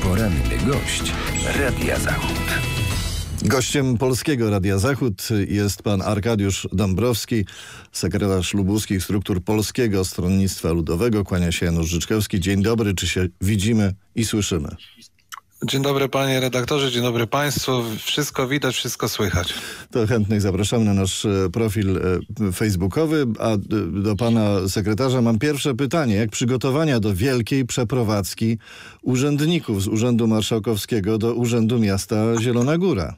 Poranny gość Radia Zachód. Gościem Polskiego Radia Zachód jest pan Arkadiusz Dąbrowski, sekretarz lubuskich struktur Polskiego Stronnictwa Ludowego. Kłania się Janusz Życzkowski. Dzień dobry, czy się widzimy i słyszymy? Dzień dobry panie redaktorze, dzień dobry państwu. Wszystko widać, wszystko słychać. To chętnych zapraszamy na nasz profil facebookowy, a do pana sekretarza mam pierwsze pytanie. Jak przygotowania do wielkiej przeprowadzki urzędników z Urzędu Marszałkowskiego do Urzędu Miasta Zielona Góra?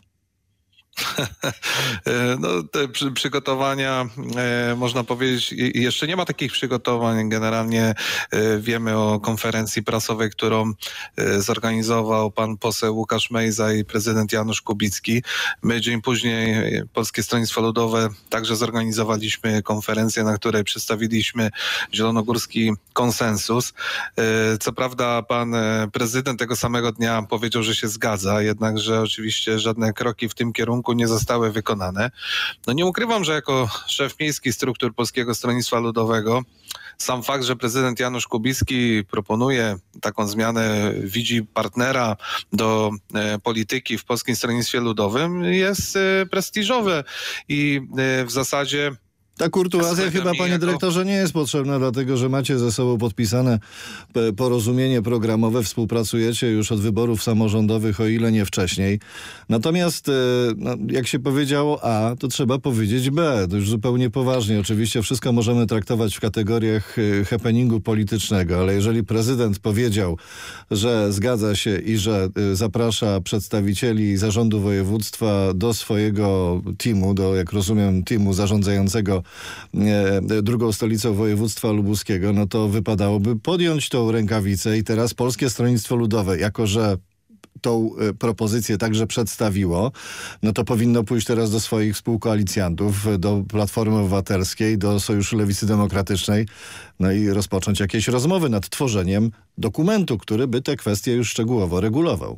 No, te przygotowania, można powiedzieć, jeszcze nie ma takich przygotowań. Generalnie wiemy o konferencji prasowej, którą zorganizował pan poseł Łukasz Mejza i prezydent Janusz Kubicki. My dzień później, Polskie Stronnictwo Ludowe, także zorganizowaliśmy konferencję, na której przedstawiliśmy zielonogórski konsensus. Co prawda pan prezydent tego samego dnia powiedział, że się zgadza, jednakże oczywiście żadne kroki w tym kierunku nie zostały wykonane. No nie ukrywam, że jako szef miejski struktur Polskiego Stronnictwa Ludowego sam fakt, że prezydent Janusz Kubicki proponuje taką zmianę, widzi partnera do polityki w Polskim Stronnictwie Ludowym, jest prestiżowe i w zasadzie Ta kurtuazja chyba, panie dyrektorze, nie jest potrzebna, dlatego że macie ze sobą podpisane porozumienie programowe, współpracujecie już od wyborów samorządowych, o ile nie wcześniej. Natomiast jak się powiedziało A, to trzeba powiedzieć B. To już zupełnie poważnie. Oczywiście wszystko możemy traktować w kategoriach happeningu politycznego, ale jeżeli prezydent powiedział, że zgadza się i że zaprasza przedstawicieli zarządu województwa do swojego teamu, do, jak rozumiem, teamu zarządzającego drugą stolicą województwa lubuskiego, no to wypadałoby podjąć tą rękawicę i teraz Polskie Stronnictwo Ludowe, jako że tą propozycję także przedstawiło, no to powinno pójść teraz do swoich współkoalicjantów, do Platformy Obywatelskiej, do Sojuszu Lewicy Demokratycznej, no i rozpocząć jakieś rozmowy nad tworzeniem dokumentu, który by te kwestie już szczegółowo regulował.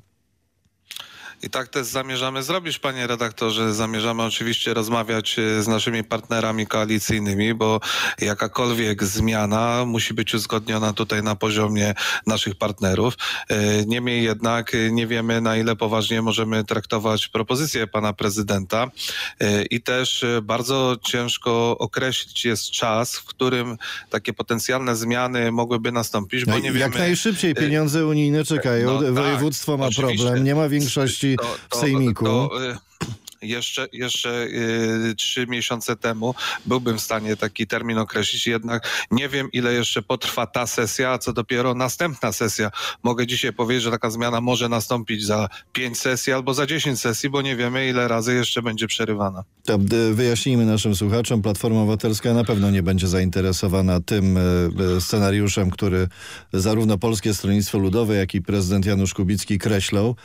I tak też zamierzamy zrobić, panie redaktorze. Zamierzamy oczywiście rozmawiać z naszymi partnerami koalicyjnymi, bo jakakolwiek zmiana musi być uzgodniona tutaj na poziomie naszych partnerów. Niemniej jednak nie wiemy, na ile poważnie możemy traktować propozycję pana prezydenta i też bardzo ciężko określić jest czas, w którym takie potencjalne zmiany mogłyby nastąpić, bo nie wiemy. Jak najszybciej pieniądze unijne czekają. No, województwo ma problem, nie ma większości w sejmiku. Jeszcze 3 miesiące temu byłbym w stanie taki termin określić, jednak nie wiem, ile jeszcze potrwa ta sesja, a co dopiero następna sesja. Mogę dzisiaj powiedzieć, że taka zmiana może nastąpić za 5 sesji albo za 10 sesji, bo nie wiemy, ile razy jeszcze będzie przerywana. To wyjaśnijmy naszym słuchaczom. Platforma Obywatelska na pewno nie będzie zainteresowana tym scenariuszem, który zarówno Polskie Stronnictwo Ludowe, jak i prezydent Janusz Kubicki kreślą.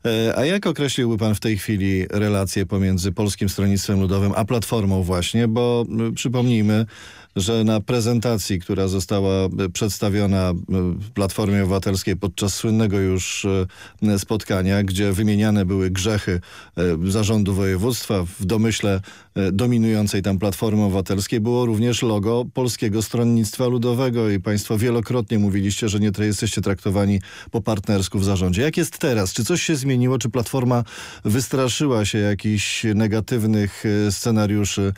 A jak określiłby pan w tej chwili relacje pomiędzy Polskim Stronnictwem Ludowym a Platformą właśnie, bo przypomnijmy, że na prezentacji, która została przedstawiona Platformie Obywatelskiej podczas słynnego już spotkania, gdzie wymieniane były grzechy zarządu województwa, w domyśle dominującej tam Platformy Obywatelskiej było również logo Polskiego Stronnictwa Ludowego i państwo wielokrotnie mówiliście, że nie jesteście traktowani po partnersku w zarządzie. Jak jest teraz? Czy coś się zmieniło? Czy Platforma wystraszyła się jakichś negatywnych scenariuszy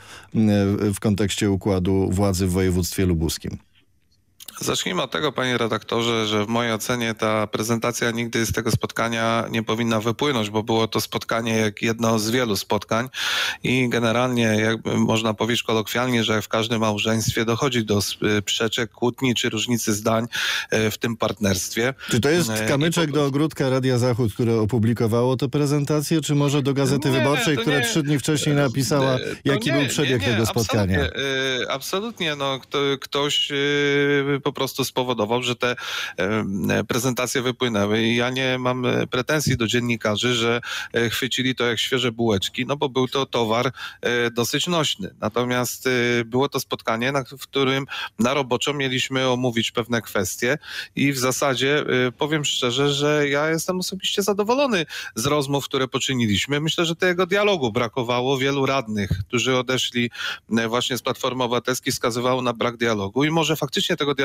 w kontekście układu władzy w województwie lubuskim? Zacznijmy od tego, panie redaktorze, że w mojej ocenie ta prezentacja nigdy z tego spotkania nie powinna wypłynąć, bo było to spotkanie jak jedno z wielu spotkań i generalnie, jakby można powiedzieć kolokwialnie, że jak w każdym małżeństwie dochodzi do sprzeczek, kłótni czy różnicy zdań w tym partnerstwie. Czy to jest kamyczek do ogródka Radia Zachód, które opublikowało tę prezentację, czy może do Gazety Wyborczej, która 3 dni wczesniej napisała, jaki był przebieg tego spotkania? Absolutnie. No, ktoś po prostu spowodował, że te prezentacje wypłynęły i ja nie mam pretensji do dziennikarzy, że chwycili to jak świeże bułeczki, no bo był to towar dosyć nośny. Natomiast było to spotkanie, w którym na roboczo mieliśmy omówić pewne kwestie i w zasadzie powiem szczerze, że ja jestem osobiście zadowolony z rozmów, które poczyniliśmy. Myślę, że tego dialogu brakowało. Wielu radnych, którzy odeszli właśnie z Platformy Obywatelskiej, wskazywało na brak dialogu i może faktycznie tego dialogu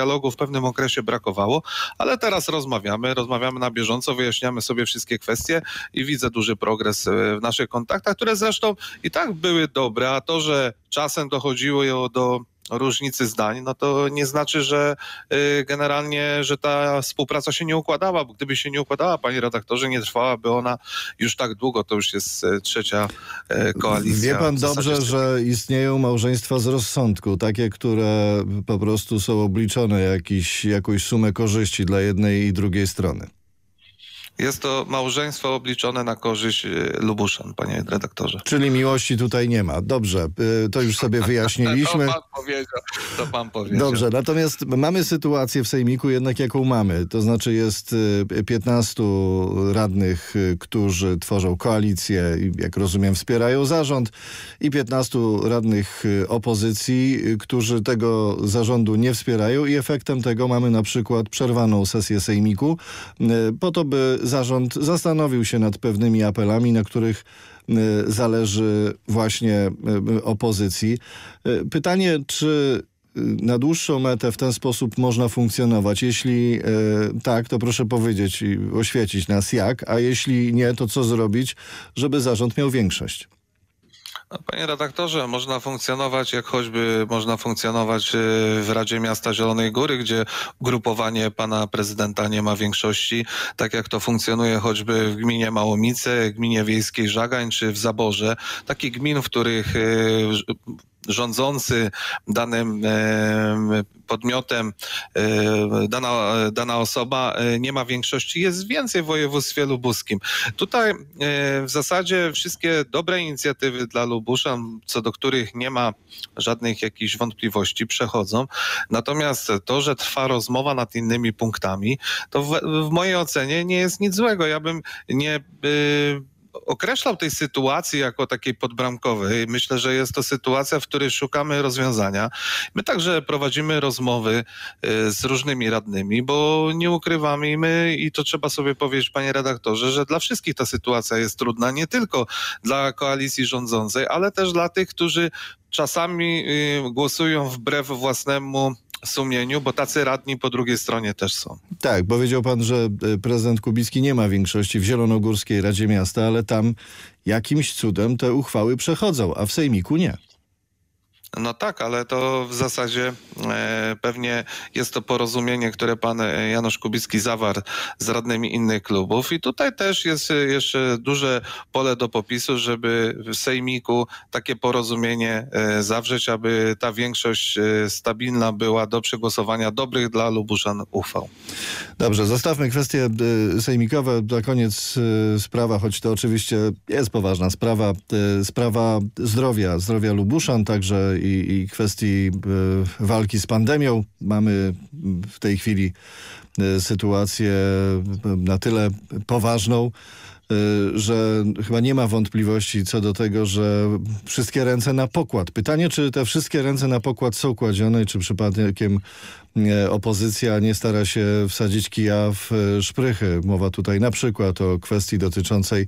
dialogu w pewnym okresie brakowało, ale teraz rozmawiamy na bieżąco, wyjaśniamy sobie wszystkie kwestie i widzę duży progres w naszych kontaktach, które zresztą i tak były dobre, a to, że czasem dochodziło do różnicy zdań, no to nie znaczy, że generalnie, że ta współpraca się nie układała, bo gdyby się nie układała, panie redaktorze, nie trwałaby ona już tak długo, to już jest trzecia koalicja. Wie pan dobrze, że istnieją małżeństwa z rozsądku, takie, które po prostu są obliczone jakąś sumę korzyści dla jednej i drugiej strony. Jest to małżeństwo obliczone na korzyść Lubuszan, panie redaktorze. Czyli miłości tutaj nie ma. Dobrze, to już sobie wyjaśniliśmy. To pan powiedział. Dobrze, natomiast mamy sytuację w Sejmiku jednak jaką mamy. To znaczy jest 15 radnych, którzy tworzą koalicję i jak rozumiem wspierają zarząd i 15 radnych opozycji, którzy tego zarządu nie wspierają i efektem tego mamy na przykład przerwaną sesję Sejmiku po to, by zarząd zastanowił się nad pewnymi apelami, na których zależy właśnie opozycji. Pytanie, czy na dłuższą metę w ten sposób można funkcjonować? Jeśli tak, to proszę powiedzieć i oświecić nas jak, a jeśli nie, to co zrobić, żeby zarząd miał większość? Panie redaktorze, można funkcjonować, jak choćby można funkcjonować w Radzie Miasta Zielonej Góry, gdzie ugrupowanie pana prezydenta nie ma większości, tak jak to funkcjonuje choćby w gminie Małomice, gminie wiejskiej Żagań czy w Zaborze. Takich gmin, w których rządzący danym podmiotem, dana osoba nie ma większości, jest więcej w województwie lubuskim. Tutaj w zasadzie wszystkie dobre inicjatywy dla Lubuszan, co do których nie ma żadnych jakichś wątpliwości, przechodzą. Natomiast to, że trwa rozmowa nad innymi punktami, to w mojej ocenie nie jest nic złego. Ja bym nie określał tej sytuacji jako takiej podbramkowej. Myślę, że jest to sytuacja, w której szukamy rozwiązania. My także prowadzimy rozmowy z różnymi radnymi, bo nie ukrywamy i to trzeba sobie powiedzieć, panie redaktorze, że dla wszystkich ta sytuacja jest trudna, nie tylko dla koalicji rządzącej, ale też dla tych, którzy czasami głosują wbrew własnemu sumieniu, bo tacy radni po drugiej stronie też są. Tak, powiedział pan, że prezydent Kubicki nie ma większości w Zielonogórskiej Radzie Miasta, ale tam jakimś cudem te uchwały przechodzą, a w Sejmiku nie. No tak, ale to w zasadzie pewnie jest to porozumienie, które pan Janusz Kubicki zawarł z radnymi innych klubów i tutaj też jest jeszcze duże pole do popisu, żeby w Sejmiku takie porozumienie zawrzeć, aby ta większość stabilna była do przegłosowania dobrych dla Lubuszan uchwał. Dobrze, zostawmy kwestie sejmikowe. Na koniec sprawa, choć to oczywiście jest poważna sprawa, sprawa zdrowia Lubuszan, także i kwestii walki z pandemią. Mamy w tej chwili sytuację na tyle poważną, że chyba nie ma wątpliwości co do tego, że wszystkie ręce na pokład. Pytanie, czy te wszystkie ręce na pokład są kładzione, czy przypadkiem opozycja nie stara się wsadzić kija w szprychy. Mowa tutaj na przykład o kwestii dotyczącej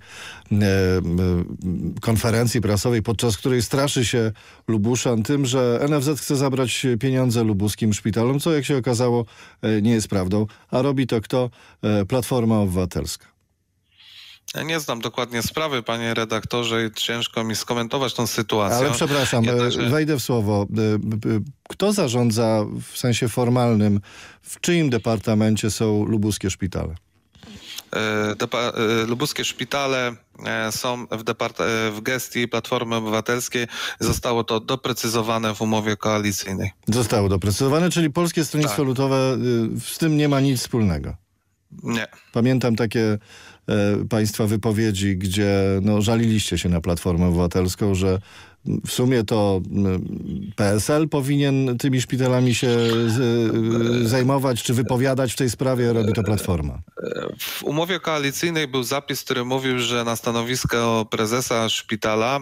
konferencji prasowej, podczas której straszy się Lubuszan tym, że NFZ chce zabrać pieniądze lubuskim szpitalom, co jak się okazało nie jest prawdą. A robi to kto? Platforma Obywatelska. Ja nie znam dokładnie sprawy, panie redaktorze, i ciężko mi skomentować tą sytuację. Ale przepraszam, wejdę w słwo. Kto zarządza w sensie formalnym, w czyim departamencie są lubuskie szpitale? Lubuskie szpitale są w gestii Platformy Obywatelskiej. Zostało to doprecyzowane w umowie koalicyjnej. Zostało doprecyzowane, czyli Polskie Stronnictwo Ludowe z tym nie ma nic wspólnego. Nie. Pamiętam takie państwa wypowiedzi, gdzie żaliliście się na Platformę Obywatelską, że w sumie to PSL powinien tymi szpitalami się zajmować, czy wypowiadać w tej sprawie, robi to Platforma. W umowie koalicyjnej był zapis, który mówił, że na stanowisko prezesa szpitala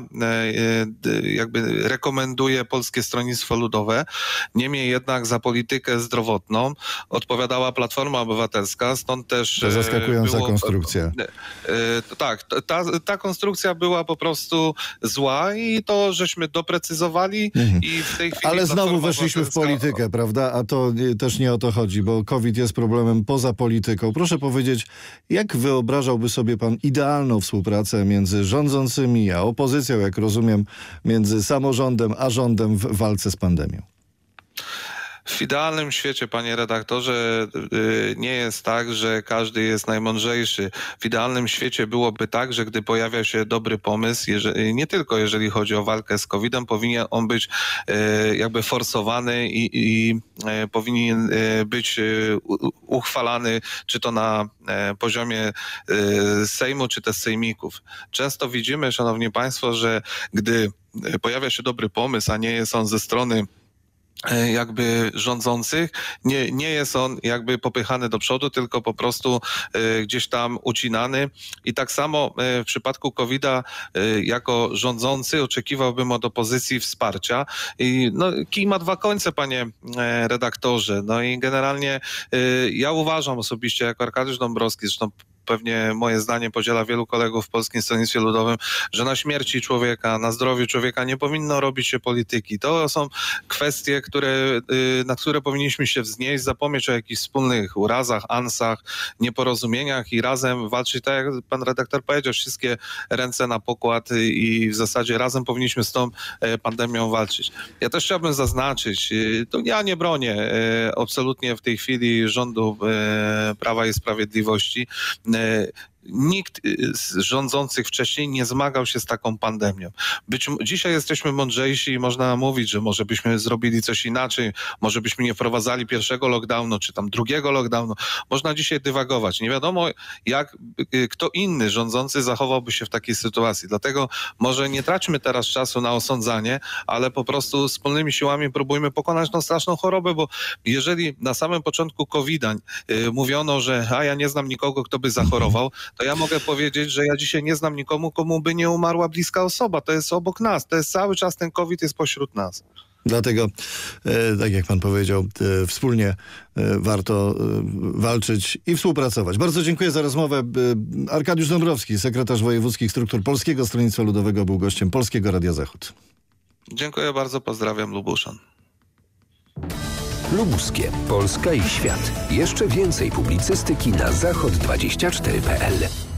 jakby rekomenduje Polskie Stronnictwo Ludowe. Niemniej jednak za politykę zdrowotną odpowiadała Platforma Obywatelska, stąd też... To zaskakująca konstrukcja. Tak, ta konstrukcja była po prostu zła i to żeśmy doprecyzowali i w tej chwili... Ale znowu Platforma weszliśmy w Obywatelska... politykę, prawda? A to też nie o to chodzi, bo COVID jest problemem poza polityką. Proszę powiedzieć, jak wyobrażałby sobie pan idealną współpracę między rządzącymi a opozycją, jak rozumiem, między samorządem a rządem w walce z pandemią? W idealnym świecie, panie redaktorze, nie jest tak, że każdy jest najmądrzejszy. W idealnym świecie byłoby tak, że gdy pojawia się dobry pomysł, nie tylko jeżeli chodzi o walkę z COVID-em, powinien on być jakby forsowany i powinien być uchwalany, czy to na poziomie Sejmu, czy też sejmików. Często widzimy, szanowni państwo, że gdy pojawia się dobry pomysł, a nie jest on ze strony jakby rządzących, nie jest on jakby popychany do przodu, tylko po prostu gdzieś tam ucinany. I tak samo w przypadku COVID-a jako rządzący oczekiwałbym od opozycji wsparcia. I no, kij ma dwa końce, panie redaktorze. No i generalnie ja uważam osobiście jako Arkadiusz Dąbrowski, zresztą pewnie moje zdanie podziela wielu kolegów w Polskim Stronnictwie Ludowym, że na śmierci człowieka, na zdrowiu człowieka nie powinno robić się polityki. To są kwestie, na które powinniśmy się wznieść, zapomnieć o jakichś wspólnych urazach, ansach, nieporozumieniach i razem walczyć, tak jak pan redaktor powiedział, wszystkie ręce na pokład i w zasadzie razem powinniśmy z tą pandemią walczyć. Ja też chciałbym zaznaczyć, to ja nie bronię absolutnie w tej chwili rządu Prawa i Sprawiedliwości. Nikt z rządzących wcześniej nie zmagał się z taką pandemią. Dzisiaj jesteśmy mądrzejsi i można mówić, że może byśmy zrobili coś inaczej, może byśmy nie wprowadzali pierwszego lockdownu, czy tam drugiego lockdownu. Można dzisiaj dywagować. Nie wiadomo, kto inny rządzący zachowałby się w takiej sytuacji. Dlatego może nie traćmy teraz czasu na osądzanie, ale po prostu wspólnymi siłami próbujmy pokonać tą straszną chorobę, bo jeżeli na samym początku COVID-a mówiono, że ja nie znam nikogo, kto by zachorował, to ja mogę powiedzieć, że ja dzisiaj nie znam nikomu, komu by nie umarła bliska osoba. To jest obok nas. To jest cały czas ten COVID jest pośród nas. Dlatego, tak jak pan powiedział, wspólnie warto walczyć i współpracować. Bardzo dziękuję za rozmowę. Arkadiusz Dąbrowski, sekretarz wojewódzkich struktur Polskiego Stronnictwa Ludowego, był gościem Polskiego Radia Zachód. Dziękuję bardzo, pozdrawiam Lubuszan. Lubuskie, Polska i świat. Jeszcze więcej publicystyki na zachod24.pl.